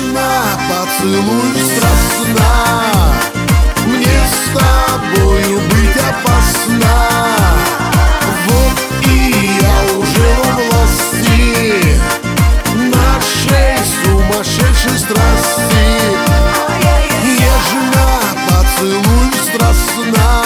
Нежно поцелуй страстно, мне с тобою быть опасно. Вот и я уже во власти нашей сумасшедшей страсти. Нежно поцелуй страстно,